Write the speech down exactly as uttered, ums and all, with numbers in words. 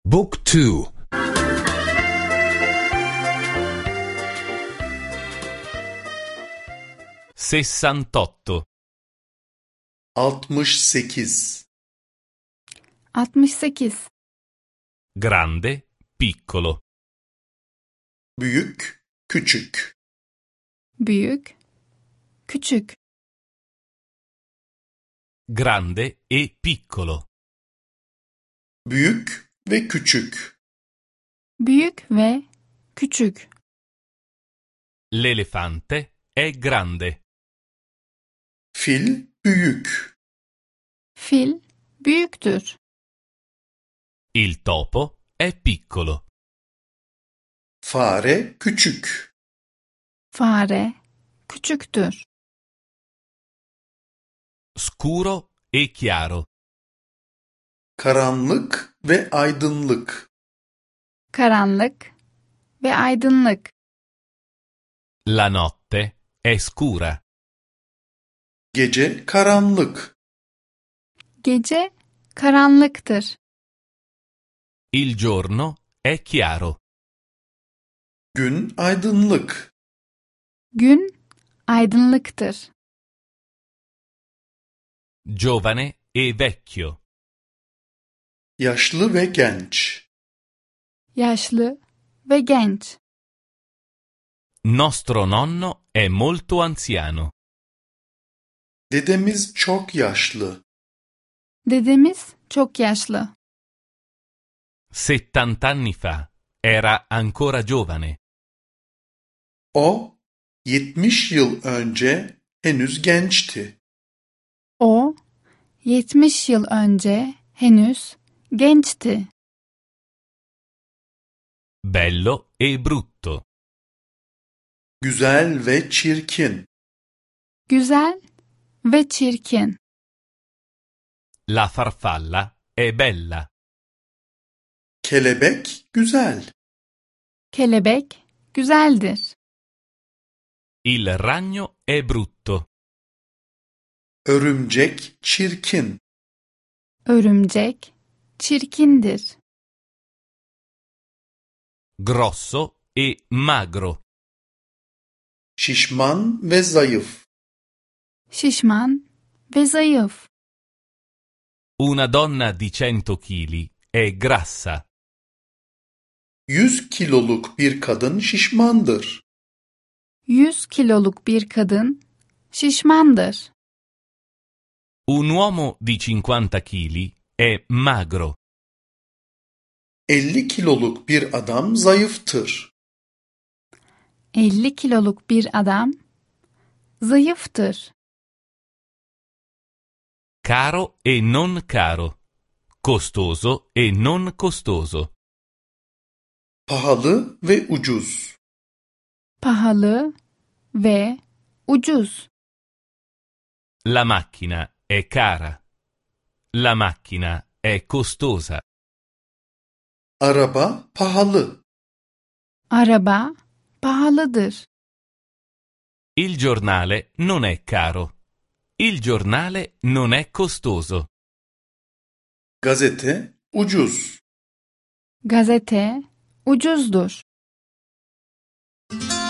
Book two. sessantotto. altmış sekiz. altmış sekiz. Grande, piccolo. Büyük, küçük. Büyük, küçük. Grande e piccolo. Büyük ve küçük. Büyük ve küçük. L'elefante è grande. Fil büyük. Fil büyüktür. Il topo è piccolo. Fare küçük. Fare küçüktür. Scuro e chiaro. Karanlık ve aydınlık. Karanlık ve aydınlık. La notte è scura. Gece karanlık. Gece karanlıktır. Il giorno è chiaro. Gün aydınlık. Gün aydınlıktır. Giovane e vecchio. Yaşlı ve genç. Yaşlı ve genç. Nostro nonno è molto anziano. Dedemiz çok yaşlı. Dedemiz çok yaşlı. Settant'anni fa era ancora giovane. O, yetmiş yıl önce henüz gençti. O, yetmiş yıl önce henüz gençti. Bello e brutto. Güzel ve çirkin. Güzel ve çirkin. La farfalla è bella. Kelebek güzel. Kelebek güzeldir. Il ragno è brutto. Örümcek çirkin. Örümcek çirkindir. Grosso e magro. Şişman ve zayıf. Şişman ve zayıf. Una donna di cento chili è grassa. Yüz kiloluk bir kadın şişmandır. Yüz kiloluk bir kadın şişmandır. Un uomo di cinquanta chili è magro. elli kiloluk bir adam zayıftır. elli kiloluk bir adam zayıftır. Caro e non caro. Costoso e non costoso. Pahalı ve ucuz. Pahalı ve ucuz. La macchina è cara. La macchina è costosa. Araba pahalı. Araba pahalıdır. Il giornale non è caro. Il giornale non è costoso. Gazete ucuz. Gazete ucuzdur.